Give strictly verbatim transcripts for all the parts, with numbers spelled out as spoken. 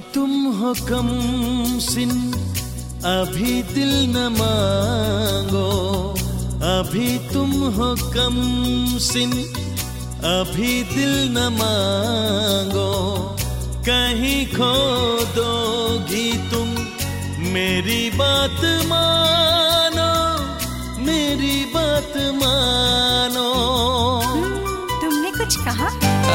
तुम हो कम सिन, अभी दिल न मांगो। अभी तुम हो कम सिन, अभी दिल न मांगो। कहीं खो दोगी तुम, मेरी बात मानो, मेरी बात मानो। तुमने कुछ कहा?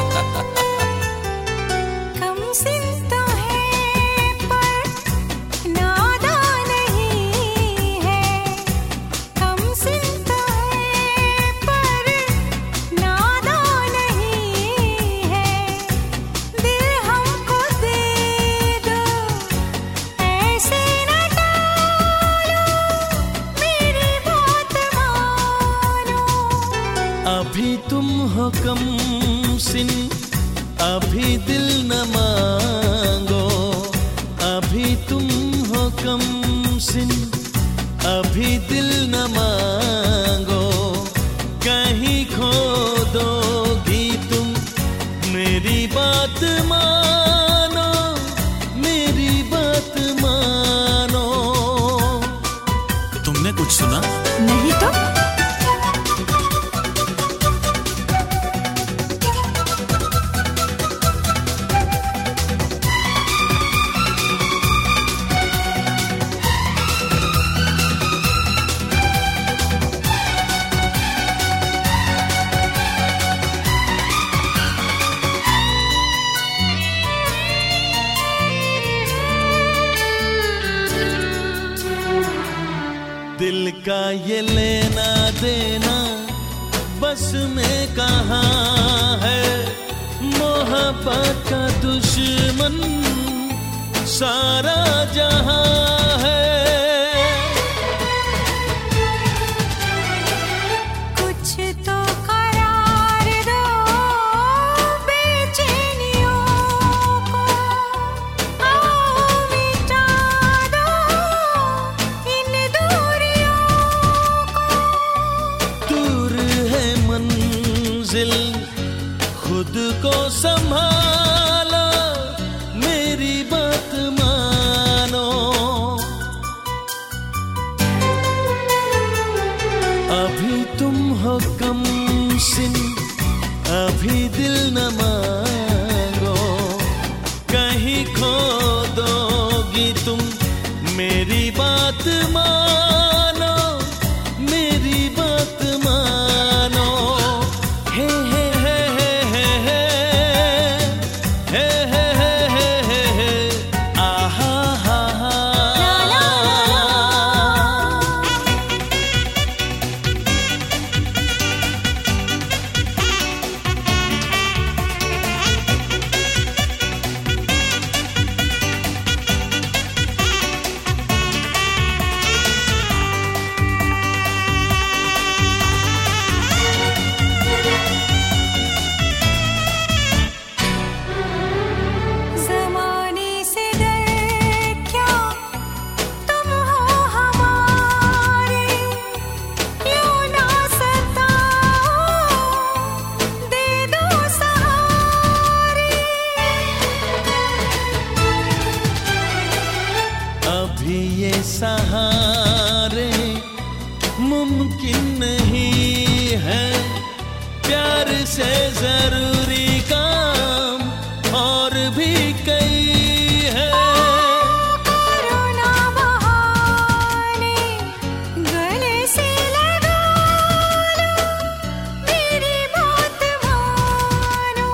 कम सिन तो है पर नादा नहीं है। कम सिन तो है पर नादा नहीं है। दिल हमको दे दो, ऐसे न टालो, मेरी बात मानो। अभी तुम हो कम सिन, अभी दिल न मांगो। अभी तुम हो कम सिन, अभी दिल न मांगो। कहीं खो दोगी तुम, मेरी बात मानो, मेरी बात मानो। तुमने कुछ सुना? नहीं तो। दिल का ये लेना देना बस में कहाँ है। मोहब्बत का दुश्मन सारा जहां है। कुछ तो करार दो बेचैनियों को, आओ मिटा दो इन दूरियों को। दूर है मंजिल, खुद को संभालो, मेरी बात मानो। अभी तुम हो कम सिन, अभी दिल न मांगो। कहीं खो दोगी तुम, मेरी बात मानो, मेरी बात मानो। हे हे हे हे हे हे हे हे हे हे हे आहा हा हा। ज़माने से डर क्या, तुम हो हमारे। यूं ना सताओ, दे दो सहारे। अभी ये सहारे मुमकिन नहीं है। प्यार से जरूरी काम और भी कई है। करो ना बहाने, गले से लगा लो, मेरी बात मानो।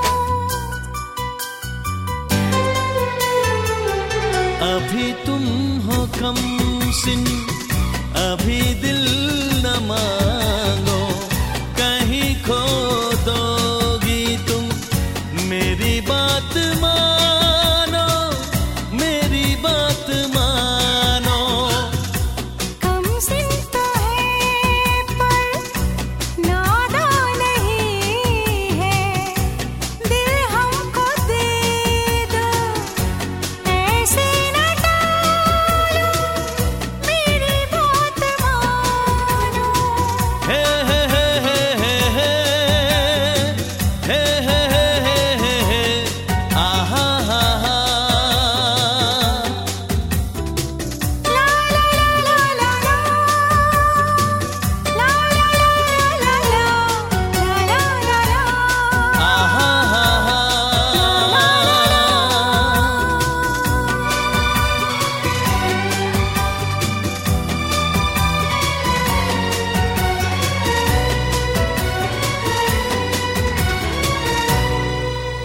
अभी तुम हो कम सिन, अभी दिल न मांगो। कहीं खो दोगी तुम, मेरी बात मानो, मेरी बात मानो। कम सिन तो है पर नादा नहीं है। दिल हमको दे दो, ऐसे न टालो, मेरी बात मानो।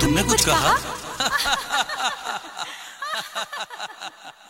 तुमने कुछ कहा?